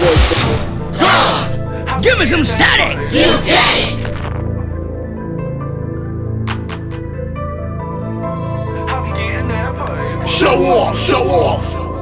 Give me some static. You get it. Show off, show off.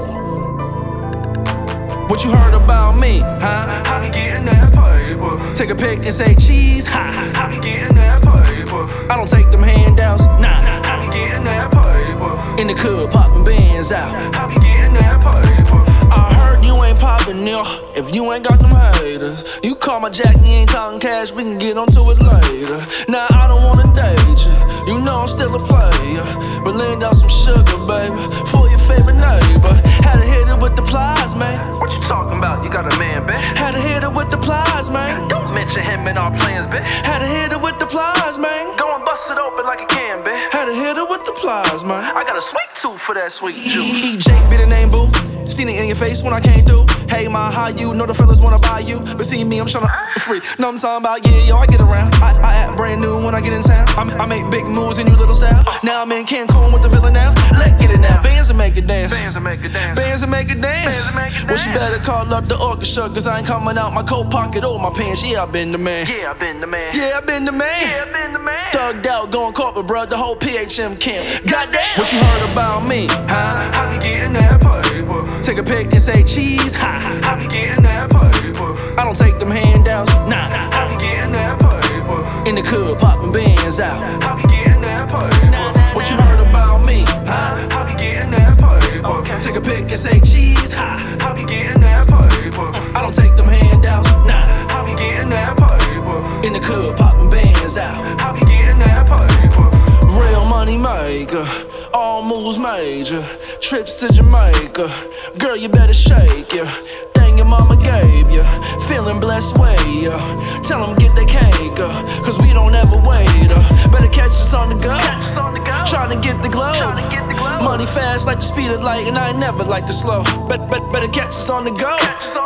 What you heard about me, huh? I be getting that paper. Take a pic and say cheese, ha. I be getting that paper. I don't take them handouts, nah. I be getting that paper. In the club, popping bands out. I be getting that paper. I heard you ain't popping, nigga. If you ain't got them haters, you call my jack, you ain't talking cash, we can get onto it later. Nah, I don't wanna date you. You know I'm still a player, but laying down some sugar, baby, for your favorite neighbor. Had to hit it with the plies, man. What you talking about? You got a man, bitch. Had to hit it with the plies, man. Don't mention him in our plans, bitch. Had to hit it with the plies, man. Go and bust it open like a can, bitch. Had to hit it with the plies, man. I got a sweet tooth for that sweet juice. EJ be the name, boo. Seen it in your face when I came through. Hey, ma, how you? Know the fellas wanna buy you, but see me, I'm tryna free. Know I'm talking about, yeah, yo, I get around. I act brand new when I get in town. I make big moves in you little style. Now I'm in Cancun with the villain now. Let's get it now. Bands and make it dance. Bands and make it dance. Bands and make it dance. Well, she better call up the orchestra, cause I ain't coming out my coat pocket or my pants. Yeah, I been the man. Yeah, I been the man. Yeah, I been the man. Yeah, I been the man. Thugged out, going corporate, bruh, the whole PHM camp. Goddamn. What you heard about me, huh? I be getting that paper. Take a pic and say cheese, ha. I be getting that paper. I don't take them handouts, nah. I be getting that paper. In the club, popping bands out. I be getting that paper. What you heard about me, huh? I be getting that paper. Take a pic and say cheese, ha. I be getting that paper. I don't take them handouts, nah. I be getting that paper. In the club, popping bands out. I be getting that paper. Real money maker, all moves major. Trips to Jamaica, girl, you better shake ya. Thing your mama gave ya, feeling blessed way ya. Tell them get their cake, cause we don't ever wait. Better catch us on the go, tryna get the glow. Money fast like the speed of light, and I ain't never like the slow. Better catch us on the go,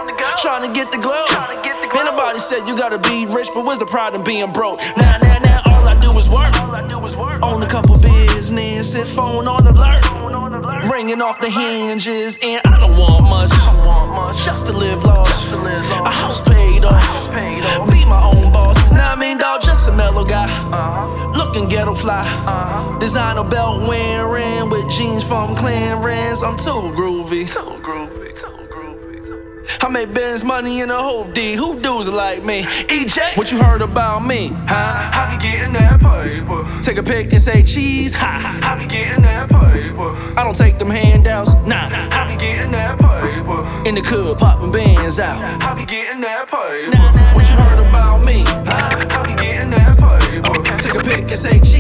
tryna get the glow. Ain't nobody said you gotta be rich, but where's the pride in being broke? Now, all I do is work. Own a couple businesses, phone on alert. Ringing off the hinges, and I don't want much. Just to live lost. A house paid off. Be my own boss. Now I mean, dawg, just a mellow guy. Looking ghetto fly. Designer belt wearing with jeans from Clarence. I'm too groovy. I make Benz money in a Hope D. Who does it like me? EJ, what you heard about me, huh? I be getting that paper. Take a pic and say cheese, ha. I be getting that paper. I don't take them handouts, nah. I be getting that paper. In the club, popping bands out. I be getting that paper. What you heard about me, huh? I be getting that paper. Take a pic and say cheese.